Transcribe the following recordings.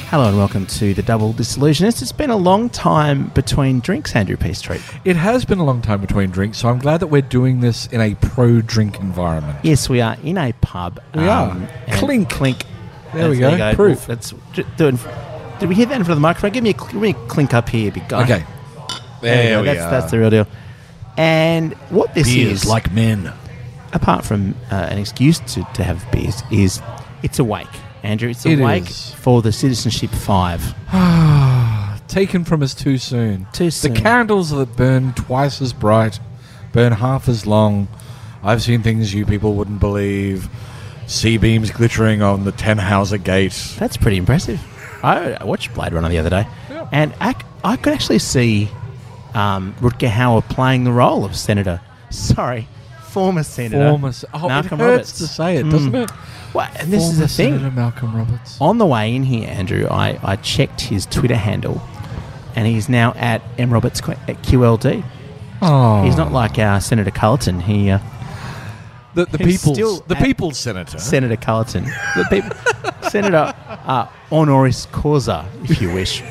Hello and welcome to The Double Disillusionist. It's been a long time between drinks, Andrew Peastreet. It has been a long time between drinks, so I'm glad that we're doing this in a pro-drink environment. Yes, we are in a pub. We are. Clink. Clink. There we go. Proof. Let's do it. Did we hear that in front of the microphone? Give me a clink up here, big guy. Okay. There we are. That's the real deal. And what this Beers is, like men. apart from an excuse to have beers, is it's a wake. Andrew, it's a wake for the Citizenship 5. Taken from us too soon. Too soon. The candles that burn twice as bright, burn half as long. I've seen things you people wouldn't believe. Sea beams glittering on the Tannhauser Gate. That's pretty impressive. I watched Blade Runner the other day, and I could actually see Rutger Hauer playing the role of former Senator Malcolm it hurts Roberts. to say it, doesn't it? Well, and this is the thing. Senator Malcolm Roberts. On the way in here, Andrew, I checked his Twitter handle, and he's now at mroberts at QLD. Oh, He's not like our Senator Cullerton. the people's senator. Senator Cullerton. Senator honoris causa, if you wish.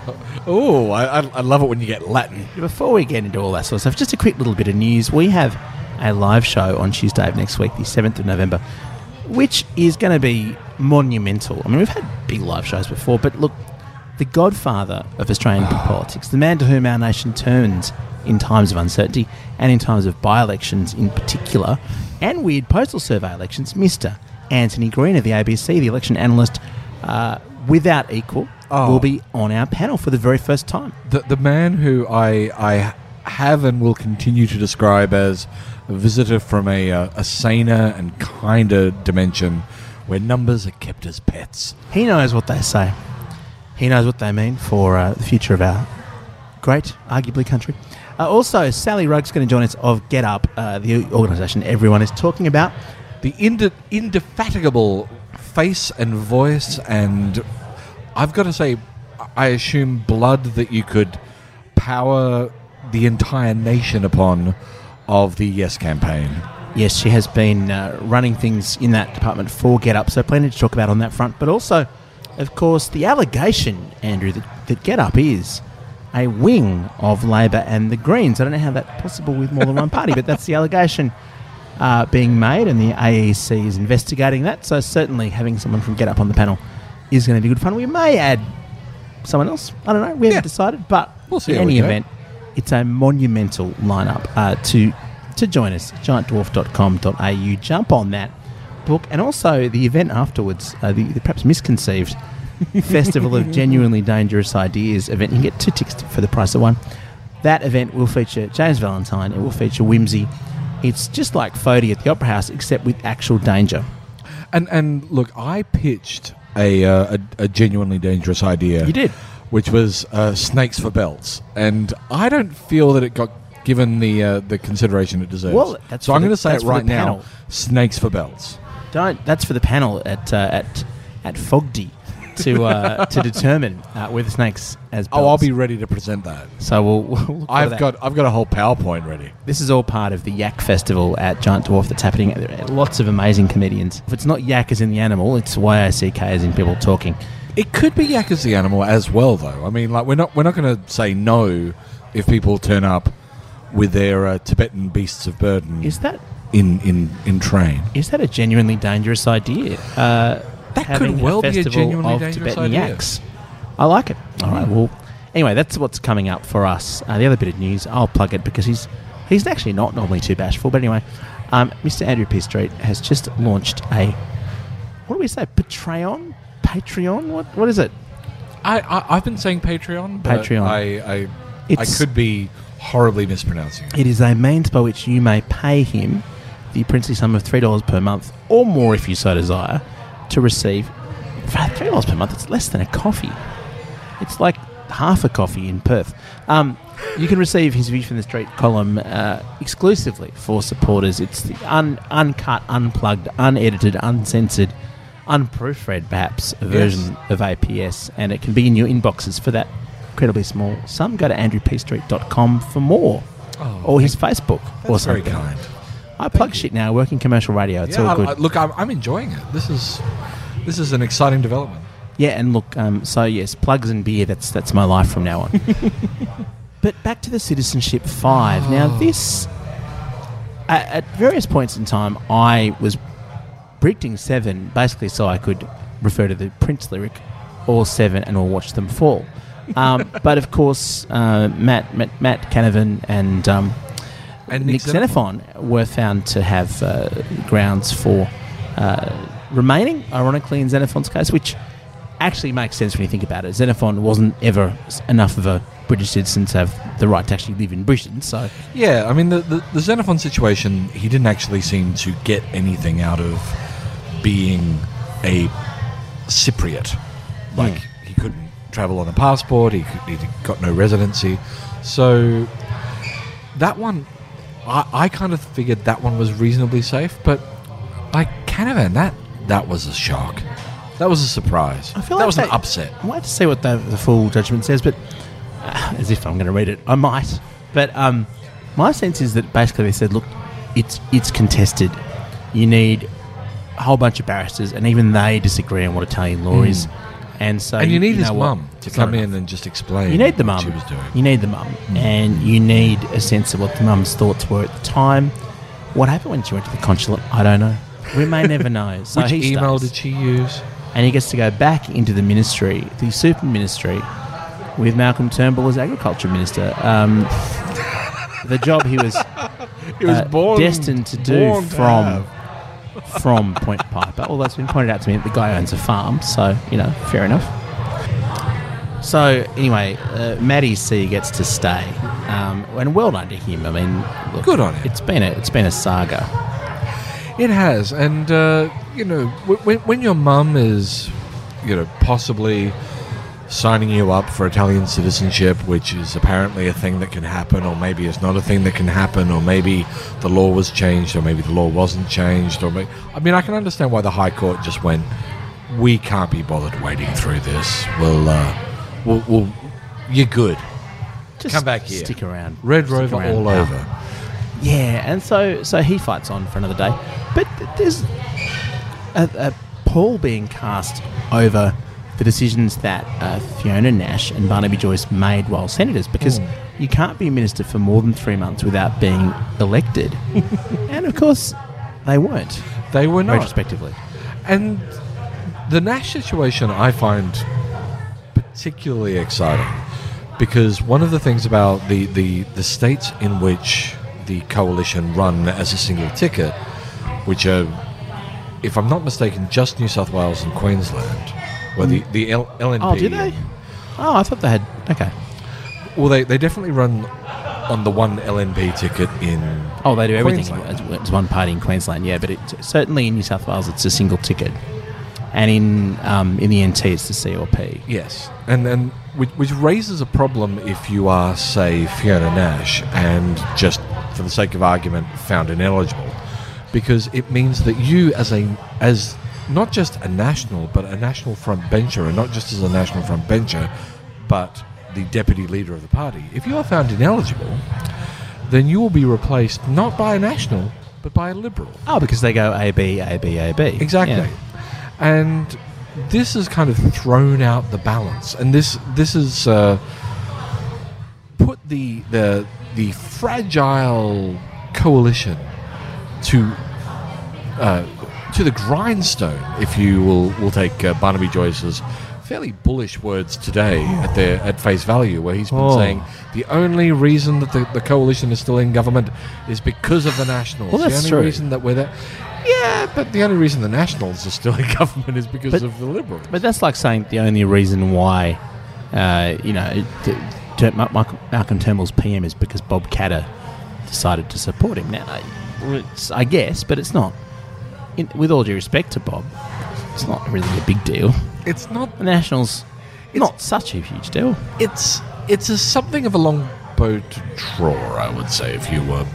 Oh, I love it when you get Latin. Before we get into all that sort of stuff, just a quick little bit of news. We have a live show on Tuesday of next week, the 7th of November, which is going to be monumental. I mean, we've had big live shows before, but look, the godfather of Australian politics, the man to whom our nation turns in times of uncertainty and in times of by-elections in particular, and weird postal survey elections, Mr. Anthony Green of the ABC, the election analyst without equal, will be on our panel for the very first time. The man who I have and will continue to describe as a visitor from a saner and kinder dimension where numbers are kept as pets. He knows what they say. He knows what they mean for the future of our great, arguably, country. Also, Sally Rugg's going to join us of Get Up, the organisation everyone is talking about. The indefatigable face and voice and, I've got to say, I assume blood that you could power the entire nation upon of the Yes campaign. Yes, she has been running things in that department for Get Up, so plenty to talk about on that front. But also, of course, the allegation, Andrew, that Get Up is a wing of Labor and the Greens. I don't know how that's possible with more than one party, but that's the allegation being made, and the AEC is investigating that. So certainly having someone from Get Up on the panel is going to be good fun. We may add someone else. I don't know. We haven't decided, but we'll see in any event, it's a monumental lineup to join us. giantdwarf.com.au. Jump on that book, and also the event afterwards, the perhaps misconceived Festival of Genuinely Dangerous Ideas event. You can get 2 tickets for the price of one. That event will feature James Valentine. It will feature Whimsy. It's just like Fody at the Opera House, except with actual danger. And look, I pitched a genuinely dangerous idea. You did, which was snakes for belts, and I don't feel that it got given the consideration it deserves. Well, so I'm going to say it right now: snakes for belts. That's for the panel at Fogdy to determine whether snakes as belts. Oh, I'll be ready to present that. So we'll I've got a whole PowerPoint ready. This is all part of the Yak Festival at Giant Dwarf that's happening. There are lots of amazing comedians. If it's not yak as in the animal, it's YACK as in people talking. It could be yak as the animal as well, though. I mean, like we're not going to say no if people turn up with their Tibetan beasts of burden. Is that in train? Is that a genuinely dangerous idea? That could well be a genuinely dangerous Tibetan idea. Yaks. I like it. All right. Well, anyway, that's what's coming up for us. The other bit of news, I'll plug it because he's actually not normally too bashful. But anyway, Mr. Andrew Peastreet has just launched what do we say? Patreon? What is it? I've been saying Patreon. But Patreon. I could be horribly mispronouncing it. It is a means by which you may pay him the princely sum of $3 per month, or more if you so desire, to receive. For $3 per month, it's less than a coffee. It's like half a coffee in Perth. You can receive his View from the Street column exclusively for supporters. It's the uncut, unplugged, unedited, uncensored, unproofread, perhaps, a version of APS, and it can be in your inboxes for that incredibly small sum. Go to andrewpeastreet.com for more, or his Facebook. That's very kind. I plug shit now. I work in commercial radio. It's all good. Look, I'm enjoying it. This is an exciting development. Yeah, and look, so yes, plugs and beer, that's my life from now on. But back to the Citizenship 5. Now, this, at various points in time, I was predicting 7, basically so I could refer to the Prince lyric, all 7 and all watch them fall. But of course, Matt Canavan and Nick Xenophon were found to have grounds for remaining, ironically, in Xenophon's case, which actually makes sense when you think about it. Xenophon wasn't ever enough of a British citizen to have the right to actually live in Britain, so... Yeah, I mean, the Xenophon situation, he didn't actually seem to get anything out of being a Cypriot. Like, he couldn't travel on a passport, he got no residency. So, that one, I kind of figured that one was reasonably safe, but, like, Canavan, that was a shock. That was a surprise. I feel that like was an upset. I'll wait to see what the full judgment says, but as if I'm going to read it, I might. But my sense is that basically they said, look, it's contested. You need a whole bunch of barristers, and even they disagree on what Italian law is. And so, and you need his mum to come in and just explain. You need the what mum. she was doing. You need the mum, and you need a sense of what the mum's thoughts were at the time. What happened when she went to the consulate? I don't know. We may never know. So Which he email stays. did she use? And he gets to go back into the ministry, the super ministry, with Malcolm Turnbull as agriculture minister. The job he was destined to do from Point Piper. Although it's been pointed out to me that the guy owns a farm, so, fair enough. So, anyway, Matty C gets to stay. And well done to him. I mean, look, Good on him. It's been a saga. It has, and when your mum is, possibly signing you up for Italian citizenship, which is apparently a thing that can happen, or maybe it's not a thing that can happen, or maybe the law was changed, or maybe the law wasn't changed, I can understand why the High Court just went, we can't be bothered wading through this. We'll you're good. Just come back here. Stick around. Red Stick Rover around all now. over. Yeah, and so he fights on for another day. But there's a pall being cast over the decisions that Fiona Nash and Barnaby Joyce made while senators, because you can't be a minister for more than 3 months without being elected. And, of course, they weren't. They were not. Retrospectively. And the Nash situation I find particularly exciting, because one of the things about the states in which the coalition run as a single ticket, which are, if I'm not mistaken, just New South Wales and Queensland, where the LNP... Oh, do they? Oh, I thought they had... Okay. Well, they definitely run on the one LNP ticket in Oh, they do everything Queensland. as one party in Queensland, yeah, but certainly in New South Wales it's a single ticket. And in the NT it's the CLP. Yes, and which raises a problem if you are, say, Fiona Nash and just for the sake of argument found ineligible, because it means that you as not just a national but a national front bencher, and not just as a national front bencher but the deputy leader of the party, if you are found ineligible, then you will be replaced not by a national but by a liberal. Oh, because they go AB, AB, AB. Exactly. Yeah. And this has kind of thrown out the balance, and this has put the fragile coalition to the grindstone, if you will take Barnaby Joyce's fairly bullish words today at face value, where he's been saying the only reason that the coalition is still in government is because of the Nationals. Well, that's the only true. reason that we're there. Yeah, but the only reason the Nationals are still in government is because of the Liberals. But that's like saying the only reason why, Malcolm Turnbull's PM is because Bob Katter decided to support him. Now, I guess, but it's not. With all due respect to Bob, it's not really a big deal. It's not. The Nationals, not such a huge deal. It's something of a longboat drawer, I would say, if you were.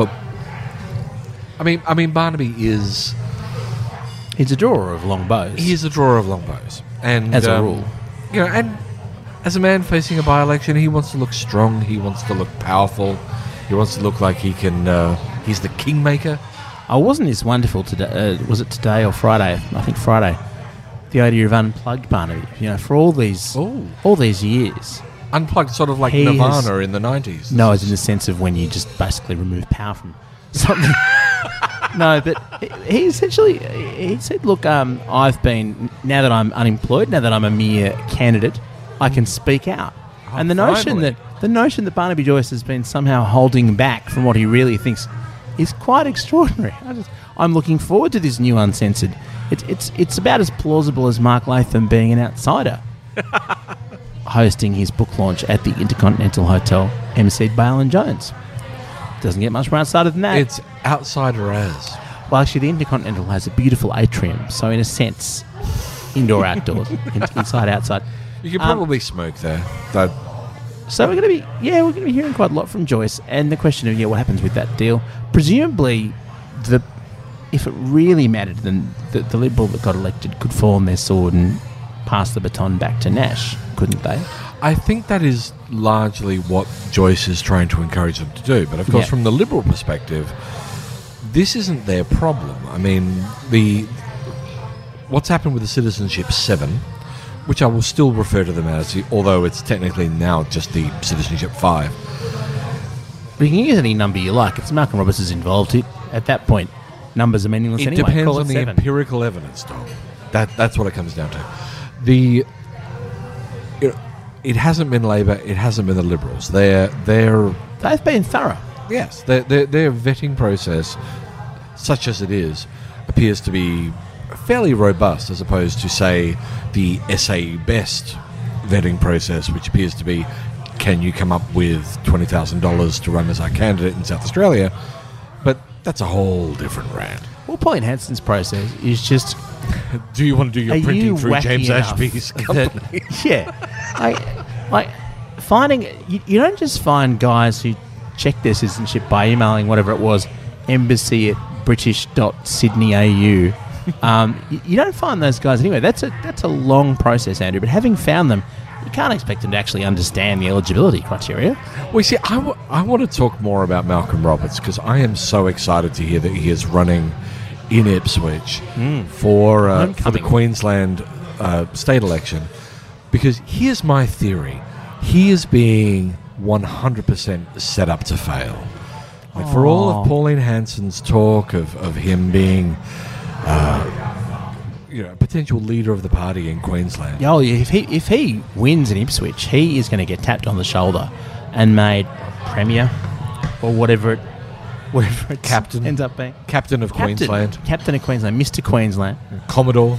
I mean, Barnaby is. He's a drawer of long bows. He is a drawer of long bows, and as a rule. And as a man facing a by-election, he wants to look strong. He wants to look powerful. He wants to look like he can. He's the kingmaker. Oh, wasn't this wonderful today? Was it today or Friday? I think Friday. the idea of Unplugged Barnaby. You know, for all these years. Unplugged, sort of like He Nirvana has- in the 90s. No, it's in the sense of when you just basically remove power from something. No, but he essentially he said, "Look, I've been now that I'm unemployed, now that I'm a mere candidate, I can speak out." Oh, and the finally. notion that Barnaby Joyce has been somehow holding back from what he really thinks is quite extraordinary. I'm looking forward to this new Uncensored. It's about as plausible as Mark Latham being an outsider. Hosting his book launch at the Intercontinental Hotel, emceed by Alan Jones. Doesn't get much more outsider than that. It's outsider as. Well, actually, the Intercontinental has a beautiful atrium, so in a sense, indoor, outdoors, inside, outside. You could probably smoke there. That So we're going to be hearing quite a lot from Joyce, and the question of what happens with that deal. Presumably, if it really mattered, then the Liberal that got elected could fall on their sword and pass the baton back to Nash, couldn't they? I think that is largely what Joyce is trying to encourage them to do. But of course, Yeah. from the Liberal perspective, this isn't their problem. I mean, what's happened with the Citizenship 7, which I will still refer to them as, although it's technically now just the Citizenship 5. But you can use any number you like. It's Malcolm Roberts is involved. At that point, numbers are meaningless It anyway. depends Call on it the 7. empirical evidence, Tom. That's what it comes down to. It hasn't been Labor. It hasn't been the Liberals. They're They've been thorough. yes. Their vetting process, such as it is, appears to be fairly robust, as opposed to, say, the SA Best vetting process, which appears to be, can you come up with $20,000 to run as our candidate in South Australia? But that's a whole different rant. Well, Pauline Hanson's process is just... Do you want to do your Are printing you through wacky James enough Ashby's that- company? like finding... You don't just find guys who check their citizenship by emailing whatever it was, embassy@british.sydneyau. You don't find those guys anyway. That's a long process, Andrew. But having found them, you can't expect them to actually understand the eligibility criteria. Well, you see, I want to talk more about Malcolm Roberts because I am so excited to hear that he is running in Ipswich for the Homecoming. Queensland state election. Because here's my theory. He is being 100% set up to fail. Like, for all of Pauline Hanson's talk of him being a potential leader of the party in Queensland. Oh, yeah, if he wins in Ipswich, he is going to get tapped on the shoulder and made premier or whatever it Captain. ends up being. Captain of Queensland. Captain of Queensland, Mr. Queensland, Commodore.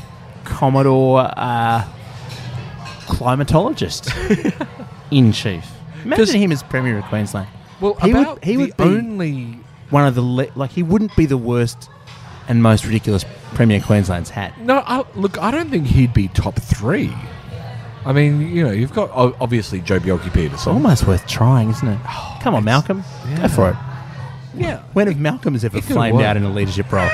climatologist in chief. Imagine him as premier of Queensland. Well, He about would the be only... one of the he wouldn't be the worst and most ridiculous premier Queensland's had. No, I don't think he'd be top 3. I mean, you've got obviously Joe Bjelke-Petersen. It's almost worth trying, isn't it? Come on, Malcolm, go for it. Yeah. When have Malcolms ever It could flamed work. out in a leadership role?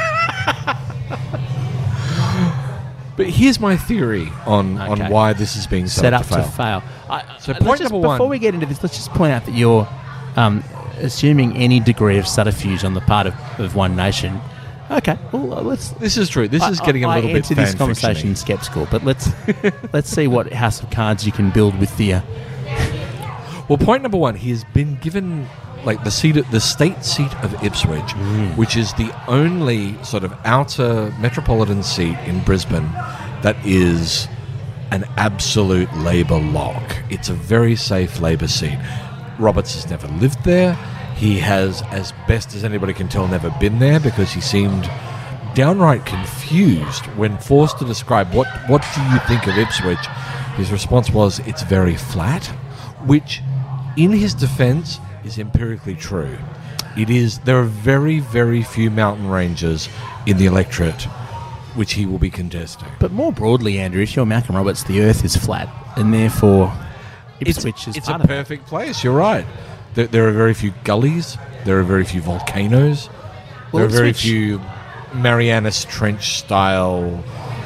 But here's my theory on Okay. why this is being Set up to to fail. fail. So let's point just- number one. Before we get into this, let's just point out that you're assuming any degree of subterfuge on the part of One Nation. Okay, well, let's... This is true. This is getting a little bit enter this fan conversation fiction-y. sceptical, but let's see what house of cards you can build with the... Well, point number one, he has been given the state seat of Ipswich, which is the only sort of outer metropolitan seat in Brisbane that is an absolute Labor lock. It's a very safe Labor seat. Roberts has never lived there. He has, as best as anybody can tell, never been there because he seemed downright confused when forced to describe what do you think of Ipswich. His response was, it's very flat, which, in his defence, is empirically true. It is. There are very, very few mountain ranges in the electorate which he will be contesting. But more broadly, Andrew, if you're Malcolm Roberts, the Earth is flat, and therefore Ipswich is It's part a of it. perfect place. You're right. There are very few gullies. There are very few volcanoes. Well, there are very Ipswich- few Marianas Trench style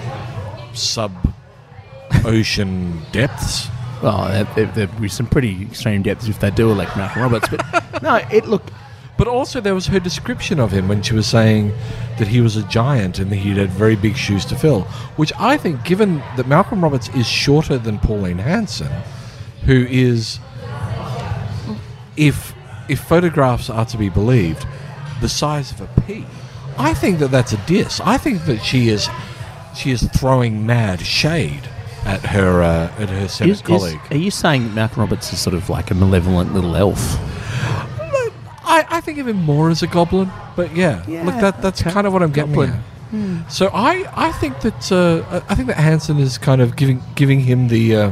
sub-ocean depths. Well, there'd be some pretty extreme depths if they do elect Malcolm Roberts. But no, But also there was her description of him when she was saying that he was a giant and that he had very big shoes to fill, which I think, given that Malcolm Roberts is shorter than Pauline Hanson, who is, if photographs are to be believed, the size of a pea, I think that that's a diss. I think that she is throwing mad shade at her Senate colleague. Are you saying that Malcolm Roberts is sort of like a malevolent little elf? I think of him more as a goblin, but yeah, look, that's okay. kind of what I'm getting at. So I think that Hanson is kind of giving him the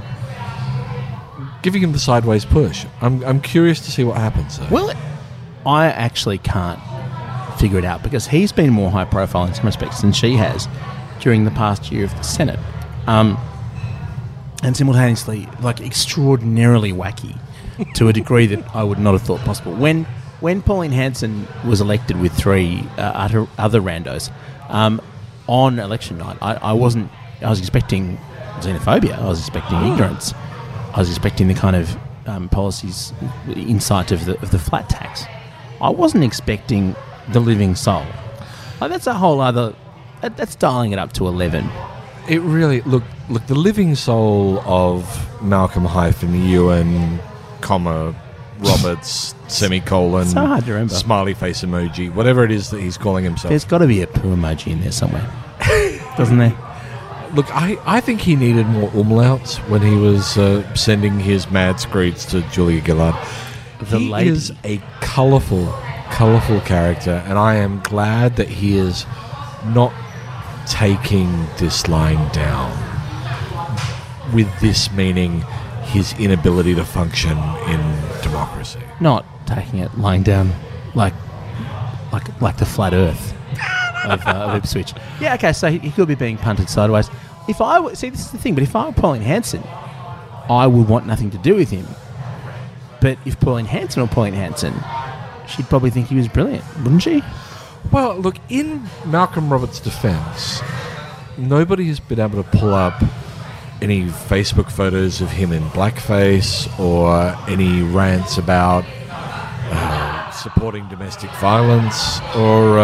sideways push. I'm curious to see what happens though. Well, I actually can't figure it out because he's been more high profile in some respects than she has during the past year of the Senate, and simultaneously like extraordinarily wacky to a degree that I would not have thought possible. When Pauline Hanson was elected with three other randos on election night, I was expecting xenophobia. I was expecting ignorance. I was expecting the kind of policies, insight of the flat tax. I wasn't expecting the living soul. Like, that's a whole other. That's dialing it up to 11. It really look the living soul of Malcolm Ewan, comma Roberts semicolon So hard to remember. smiley face emoji, whatever it is that he's calling himself. There's got to be a poo emoji in there somewhere, doesn't there? Look, I think he needed more umlauts when he was sending his mad screeds to Julia Gillard. He is a colourful character, and I am glad that he is not taking this line down, with this meaning his inability to function in democracy. Not taking it lying down like the flat Earth of Ipswich. Yeah, okay, so he could be being punted sideways. If I were, see, this is the thing, but if I were Pauline Hanson, I would want nothing to do with him. But if Pauline Hanson or Pauline Hanson, she'd probably think he was brilliant, wouldn't she? Well, look, in Malcolm Roberts' defence, nobody has been able to pull up any Facebook photos of him in blackface or any rants about supporting domestic violence or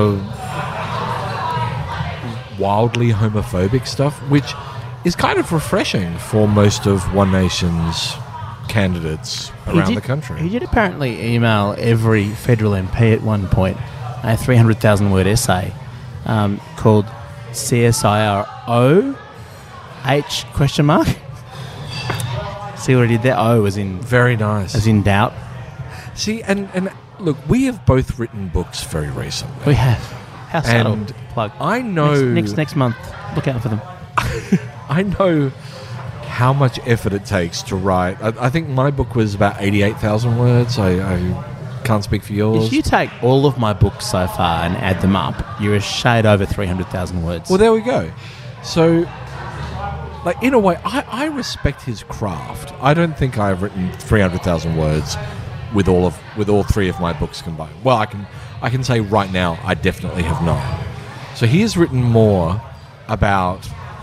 wildly homophobic stuff, which is kind of refreshing for most of One Nation's candidates around the country. He did apparently email every federal MP at one point a 300,000-word essay called CSIRO H question mark. See what I did there? O as in very nice, as in doubt. See, and look, we have both written books very recently. We have. How subtle. And plug. I know next month. Look out for them. I know how much effort it takes to write. I think my book was about 88,000 words. I can't speak for yours. If you take all of my books so far and add them up, you're a shade over 300,000 words. Well, there we go. So, like, in a way, I respect his craft. I don't think I've written 300,000 words with all three of my books combined. Well, I can say right now I definitely have not. So he has written more about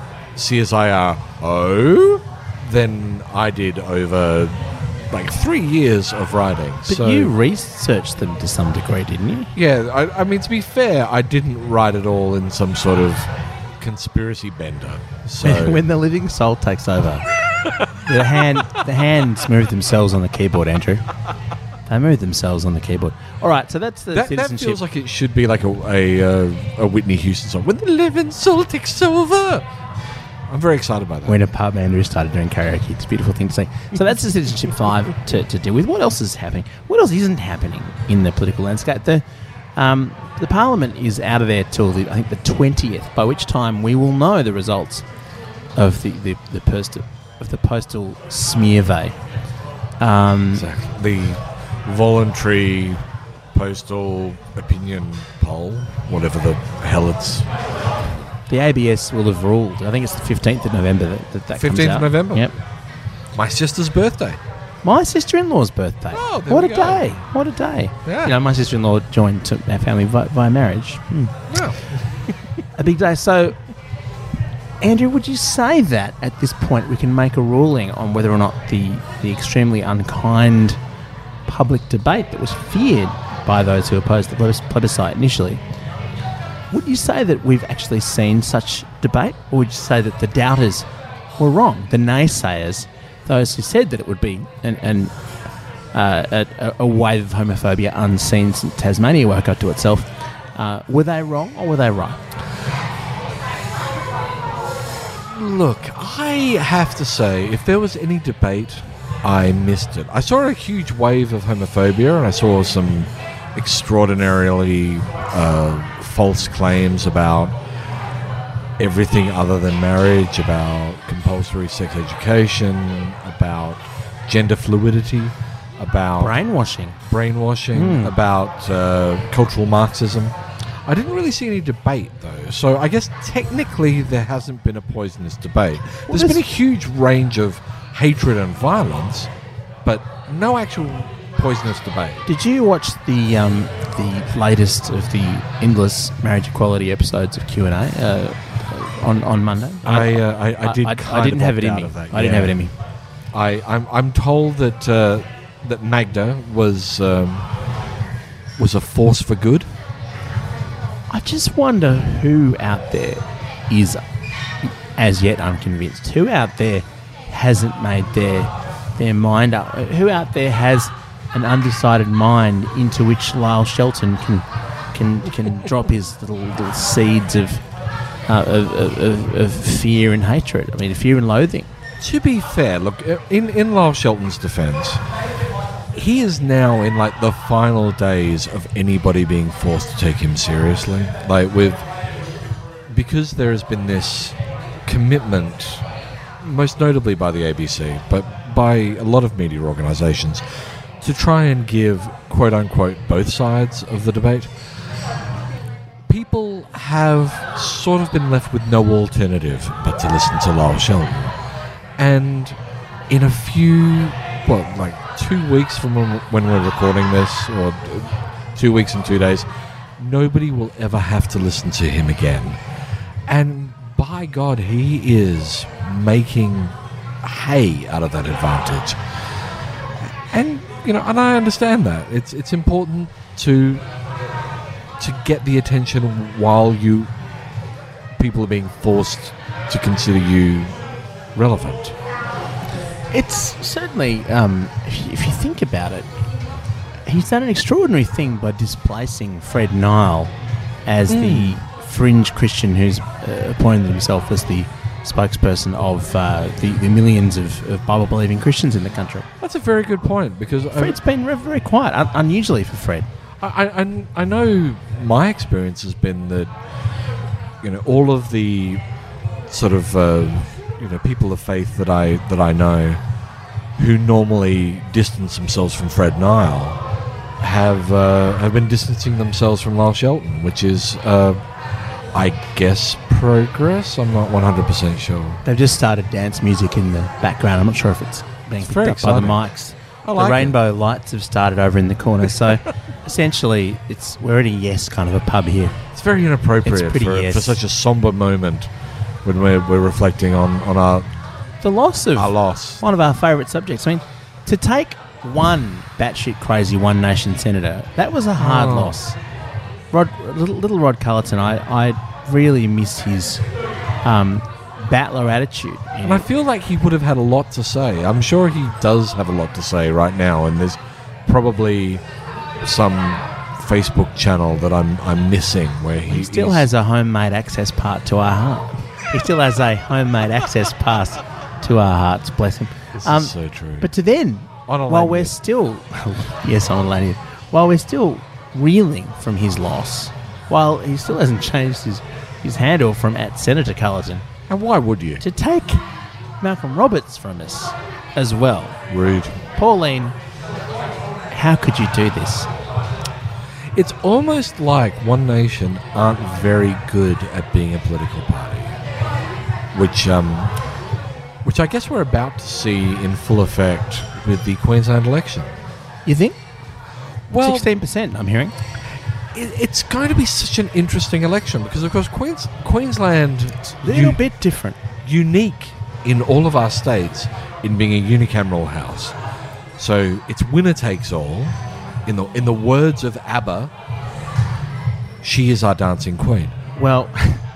CSIRO than I did over like 3 years of writing. But so, you researched them to some degree, didn't you? Yeah, I mean, to be fair, I didn't write it all in some sort of conspiracy bender. So When the living soul takes over, the hands move themselves on the keyboard, Andrew. They move themselves on the keyboard. All right, so that's the that citizenship. feels like it should be like a Whitney Houston song. When the living soul takes over. I'm very excited by that. When a pub Andrew started doing karaoke, it's a beautiful thing to say. So that's the Citizenship 5 to deal with. What else is happening? What else isn't happening in the political landscape? The Parliament is out of there till I think the 20th, by which time we will know the results of the postal smearvey. Exactly. The voluntary postal opinion poll, whatever the hell it's. The ABS will have ruled. I think it's the 15th of November that comes 15th out. of November? Yep. My sister's birthday. My sister-in-law's birthday. Oh, there what we a go. day. What a day. Yeah. You know, my sister-in-law joined our family via marriage. Yeah. A big day. So, Andrew, would you say that at this point we can make a ruling on whether or not the extremely unkind public debate that was feared by those who opposed the plebiscite initially. Would you say that we've actually seen such debate, or would you say that the doubters were wrong, the naysayers, those who said that it would be a wave of homophobia unseen since Tasmania woke up to itself? Were they wrong or were they right? Look, I have to say, if there was any debate, I missed it. I saw a huge wave of homophobia, and I saw some extraordinarily false claims about everything other than marriage, about compulsory sex education, about gender fluidity, about brainwashing, about cultural Marxism. I didn't really see any debate, though, so I guess technically there hasn't been a poisonous debate. There's been a huge range of hatred and violence, but no actual poisonous debate. Did you watch the latest of the endless marriage equality episodes of Q&A on Monday? I did. I didn't have it in me. I didn't have it in me. I'm told that Magda was a force for good. I just wonder who out there is as yet unconvinced. Who out there hasn't made their mind up? Who out there has an undecided mind into which Lyle Shelton can drop his little seeds of fear and hatred? I mean, fear and loathing. To be fair, look, in Lyle Shelton's defence, he is now in like the final days of anybody being forced to take him seriously. Because there has been this commitment, most notably by the ABC, but by a lot of media organisations, to try and give quote unquote both sides of the debate. People have sort of been left with no alternative but to listen to Lyle Shelton. And in a few, 2 weeks from when we're recording this, or 2 weeks and 2 days, nobody will ever have to listen to him again. And by God, he is making hay out of that advantage. And, and I understand that. It's important to get the attention while people are being forced to consider you relevant. It's certainly, if you think about it, he's done an extraordinary thing by displacing Fred Nile as the fringe Christian who's appointed himself as the spokesperson of the millions of Bible-believing Christians in the country. That's a very good point, because Fred's been very quiet, unusually for Fred. I know my experience has been that, all of the sort of people of faith that I know who normally distance themselves from Fred Nile have been distancing themselves from Lyle Shelton, which is, I guess, progress. I'm not 100% sure. They've just started dance music in the background. I'm not sure if it's being picked up by the mics. The rainbow lights have started over in the corner, so essentially we're at a Yes kind of a pub here. It's very inappropriate for such a somber moment when we're reflecting on our loss. One of our favourite subjects. I mean, to take one batshit crazy One Nation senator, that was a hard loss. Little Rod Culleton, I really miss his battler attitude. And I feel like he would have had a lot to say. I'm sure he does have a lot to say right now, and there's probably some Facebook channel that I'm missing where he still has a homemade access part to our heart. He still has a homemade access pass to our hearts, bless him. This is so true. But to then, while we're still... yes, on a lanyard. While we're still reeling from his loss, while he still hasn't changed his handle from @Senator Culleton. And why would you? To take Malcolm Roberts from us as well. Rude. Pauline, how could you do this? It's almost like One Nation aren't very good at being a political party, which I guess we're about to see in full effect with the Queensland election. You think? Well, 16%, I'm hearing. It's going to be such an interesting election because, of course, Queensland... It's a little bit different. Unique in all of our states in being a unicameral house. So it's winner takes all. In the words of ABBA, she is our dancing queen. Well,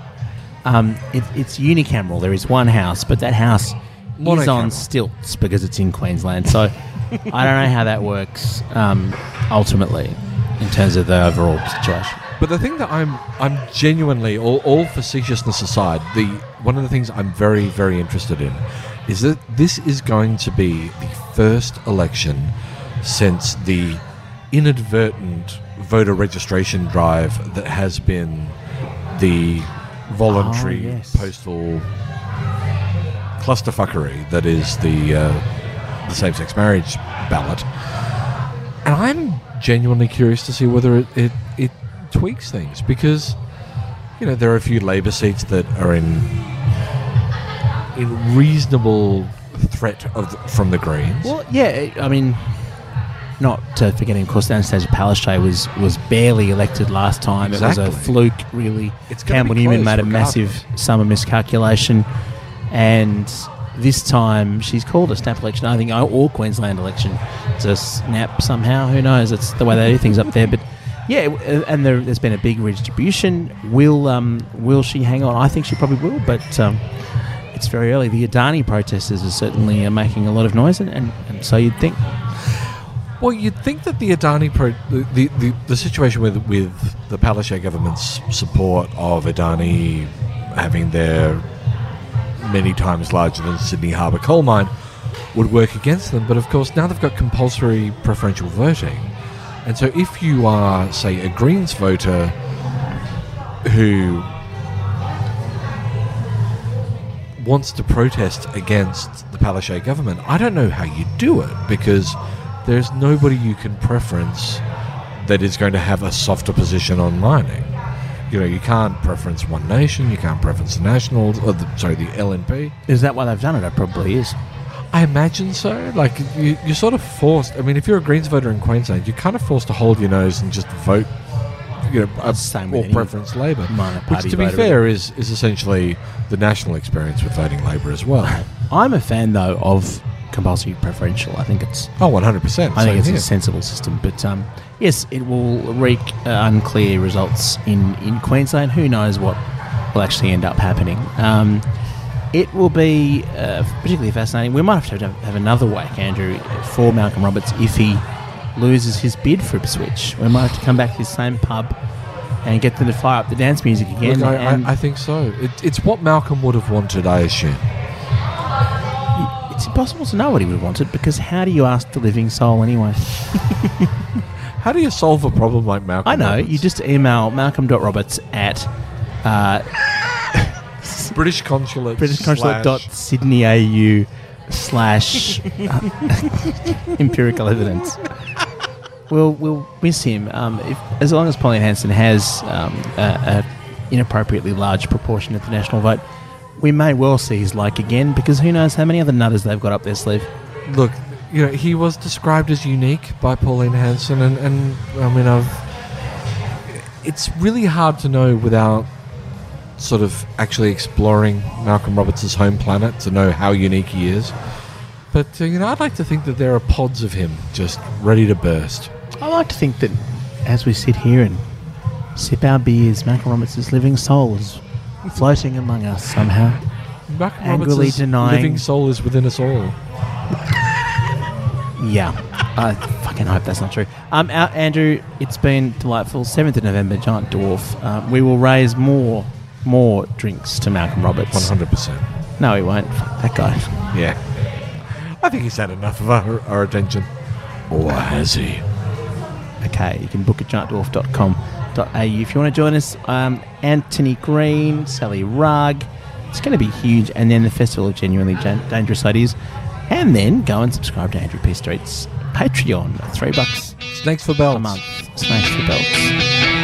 it's unicameral. There is one house, but that house is on stilts because it's in Queensland. So I don't know how that works ultimately in terms of the overall situation. But the thing that I'm genuinely, all facetiousness aside, one of the things I'm very, very interested in is that this is going to be the first election since the inadvertent voter registration drive that has been the voluntary postal clusterfuckery that is the same-sex marriage ballot. And I'm genuinely curious to see whether it tweaks things, because there are a few Labor seats that are in reasonable threat from the Greens. Well, yeah, I mean, not forgetting, of course, Anastasia Palaszczuk was barely elected last time. Exactly. It was a fluke, really. Campbell Newman made a massive summer miscalculation, and this time she's called a snap election. I think all Queensland election is a snap somehow. Who knows? It's the way they do things up there. But yeah, and there's been a big redistribution. Will she hang on? I think she probably will, but it's very early. The Adani protesters are certainly making a lot of noise, and so you'd think. Well, you'd think that the Adani the situation with the Palaszczuk government's support of Adani having their many times larger than Sydney Harbour coal mine would work against them. But of course, now they've got compulsory preferential voting. And so if you are, say, a Greens voter who wants to protest against the Palaszczuk government, I don't know how you do it, because there's nobody you can preference that is going to have a softer position on mining. You can't preference One Nation, you can't preference the Nationals, or the LNP. Is that why they've done it? It probably is. I imagine so. Like, you're sort of forced. I mean, if you're a Greens voter in Queensland, you're kind of forced to hold your nose and just vote, or preference Labor. Which, to be fair, is essentially the national experience with voting Labor as well. I'm a fan, though, of compulsory preferential. I think it's 100%. I think it's a sensible system, but yes, it will wreak unclear results in Queensland. Who knows what will actually end up happening? It will be particularly fascinating. We might have to have another whack, Andrew, for Malcolm Roberts if he loses his bid for Ipswich. We might have to come back to the same pub and get them to fire up the dance music again. Look, I think so. It's what Malcolm would have wanted, I assume. It's impossible to know what he would have wanted, because how do you ask the living soul anyway? How do you solve a problem like Malcolm I know. Roberts? You just email malcolm.roberts at British Consulate /CydneyAU/ empirical evidence. We'll miss him. As long as Pauline Hanson has an inappropriately large proportion of the national vote, we may well see his like again, because who knows how many other nutters they've got up their sleeve. Look, he was described as unique by Pauline Hanson, and I mean, it's really hard to know without sort of actually exploring Malcolm Roberts' home planet to know how unique he is. But, I'd like to think that there are pods of him just ready to burst. I like to think that as we sit here and sip our beers, Malcolm Roberts' living soul is floating among us somehow. Malcolm angrily Roberts' denying living soul is within us all. Yeah, I fucking hope that's not true. Andrew, it's been delightful. 7th of November, Giant Dwarf. We will raise more drinks to Malcolm Roberts. 100%. No, he won't. Fuck that guy. Yeah. I think he's had enough of our attention. Or has he? Okay, you can book at giantdwarf.com.au if you want to join us. Anthony Green, Sally Rugg. It's going to be huge. And then the Festival of Genuinely Dangerous Ideas. And then go and subscribe to Andrew P. Street's Patreon. $3 Snakes for belts. a month. Snakes for belts.